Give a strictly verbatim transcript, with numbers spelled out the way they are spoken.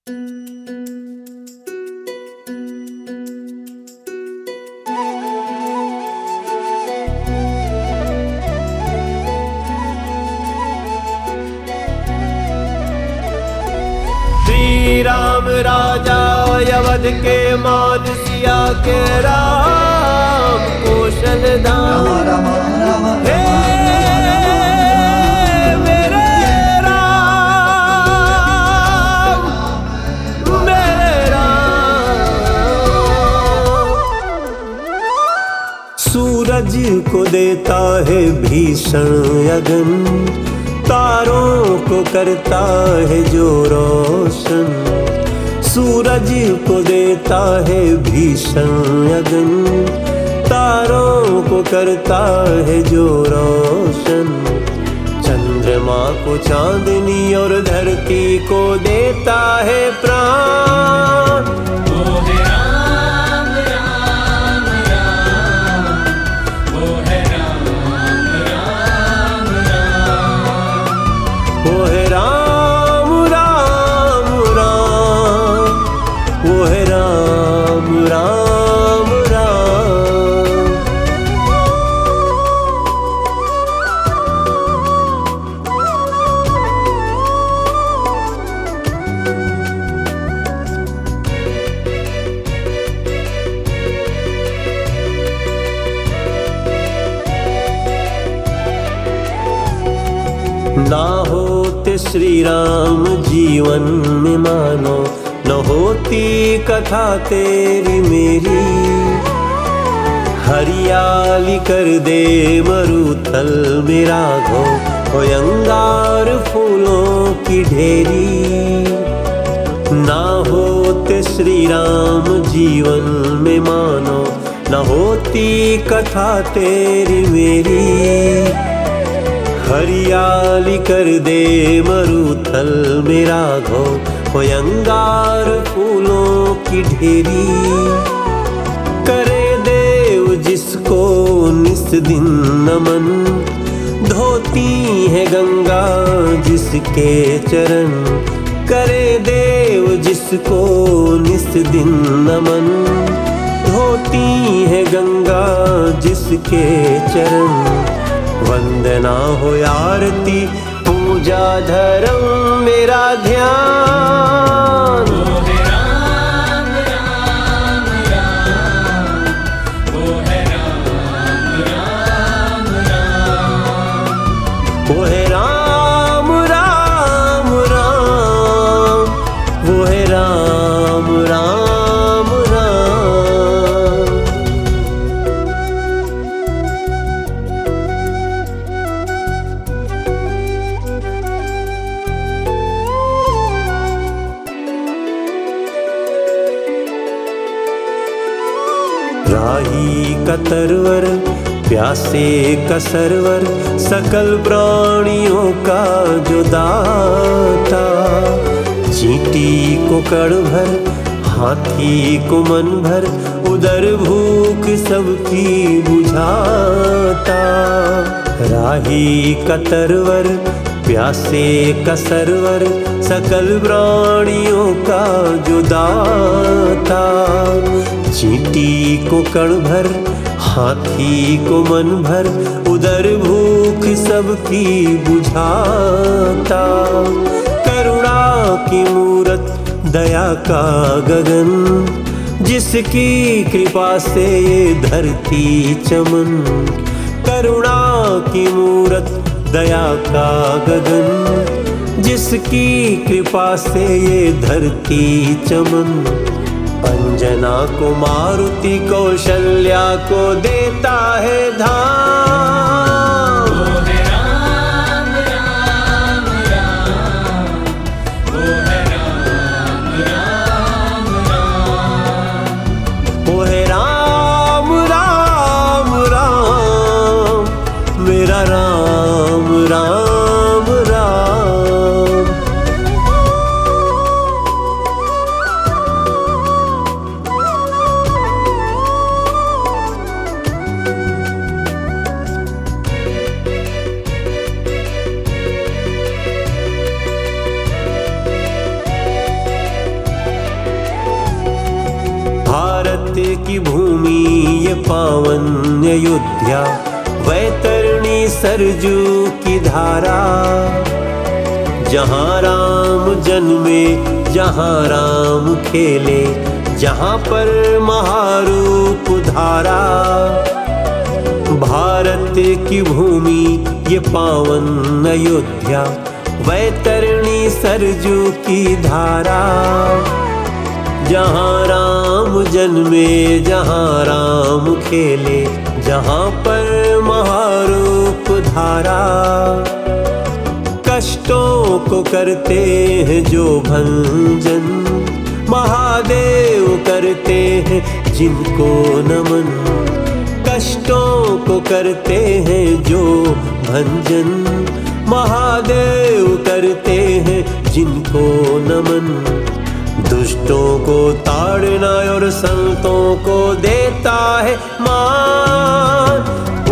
श्री राम राजा अवध के मान सिया के राम कौशल धाम। हे मेरे राम मेरे राम। सूरज को देता है भीषण अग्न, तारों को करता है जो रोशन। सूरज को देता है भीषण अग्न, तारों को करता है जो रोशन। चंद्रमा को चांदनी और धरती को देता है प्राण। वो है राम राम राम, वो है राम राम राम। ना होते श्री राम जीवन में मानो, न होती कथा तेरी मेरी। हरियाली कर दे मरुथल में राघो, हो अंगार फूलों की ढेरी। ना होते श्री राम जीवन में मानो, न होती कथा तेरी मेरी। हरियाली कर दे मरुथल में राघो, हो अंगार फूलों की ढेरी। करे देव जिसको निस दिन नमन, धोती है गंगा जिसके चरण। करे देव जिसको निस दिन नमन, धोती है गंगा जिसके चरण। वंदना हो आरती पूजा धर्म मेरा ध्यान। वो है राम राम राम, वो है राम राम राम। वो है राम राम राम, वो है राम राम राम। राही का तरवर प्यासे का सरवर, सकल प्राणियों का जो दाता। चींटी को कड़ भर, हाथी को मन भर, उदर भूख सबकी बुझाता। राही का तरवर प्यासे का सरवर, सकल प्राणियों का जो दाता। चींटी को कण भर, हाथी को मन भर, उदर भूख सबकी बुझाता। करुणा की मूरत दया का गगन, जिसकी कृपा से ये धरती चमन। करुणा की मूरत दया का गगन, जिसकी कृपा से ये धरती चमन। अंजना को मारुति कौशल्या को देता है धाम। वो है राम राम राम, वो है राम राम राम। वो है राम राम राम, मेरा राम राम राम। की भूमि ये पावन अयोध्या, वैतरणी सरजू की धारा। जहाँ राम जन्मे, जहाँ राम खेले, जहाँ पर महारूप धारा। भारत की भूमि ये पावन अयोध्या, वैतरणी सरजू की धारा। जहाँ राम जन्मे, जहाँ राम खेले, जहाँ पर महारूप धारा। कष्टों को करते हैं जो भंजन, महादेव करते हैं जिनको नमन। कष्टों को करते हैं जो भंजन, महादेव करते हैं जिनको नमन। दुष्टों को ताड़ना और संतों को देता है मान,